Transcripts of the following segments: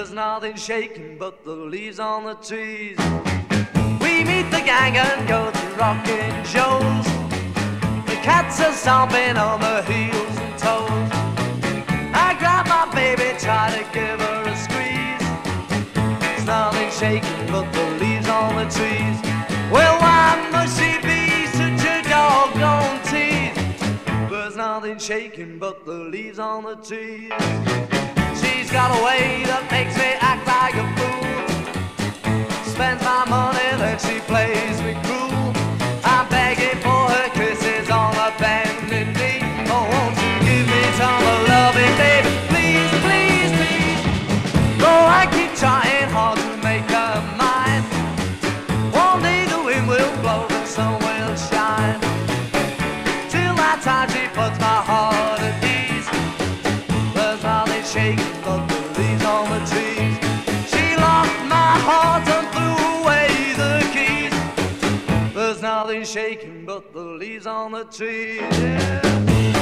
There's nothing shaking but the leaves on the trees. We meet the gang and go to rocking shows. The cats are stomping on their heels and toes. I grab my baby, try to give her a squeeze. There's nothing shaking but the leaves on the trees. Well, why must she be such a doggone tease? There's nothing shaking but the leaves on the trees. She's got a way that makes me act like a fool. Spends my money, then she plays me cruel. I'm begging for her kisses on a bending knee. Oh, won't you give me some loving, baby? Please, please, please. Oh, I keep trying hard to make her mine. One day the wind will blow, the sun will shine. Till that time she puts my heart at ease. There's nothing shaking but the leaves on the trees. She locked my heart and threw away the keys. There's nothing shaking but the leaves on the trees. Yeah.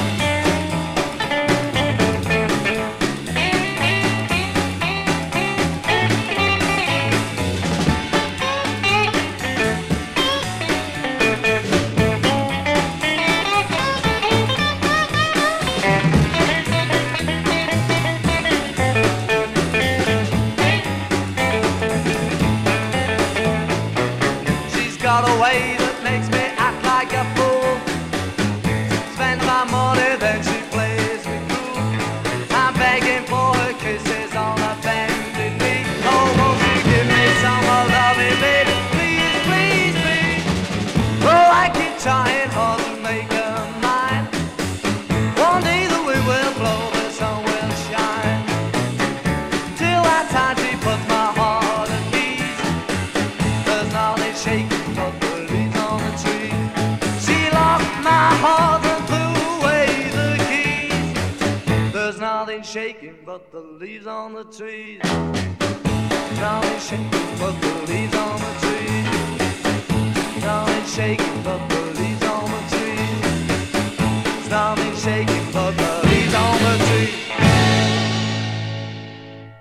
Got a way that makes me act like a fool. Spends my money, then she plays me cool. I'm begging for her kisses on a bended knee. Oh, won't you give me some loving, baby? Please, please, please. Oh, I keep trying hard to make her mine. One day the wind will blow, the sun will shine. Till that time she puts my heart at ease. There's nothing shaking but the leaves on the tree. She locked my heart and threw away the keys. There's nothing shaking but the leaves on the trees. Nothing shaking but the leaves on the trees. Nothing shaking but the leaves on the trees. Nothing shaking but the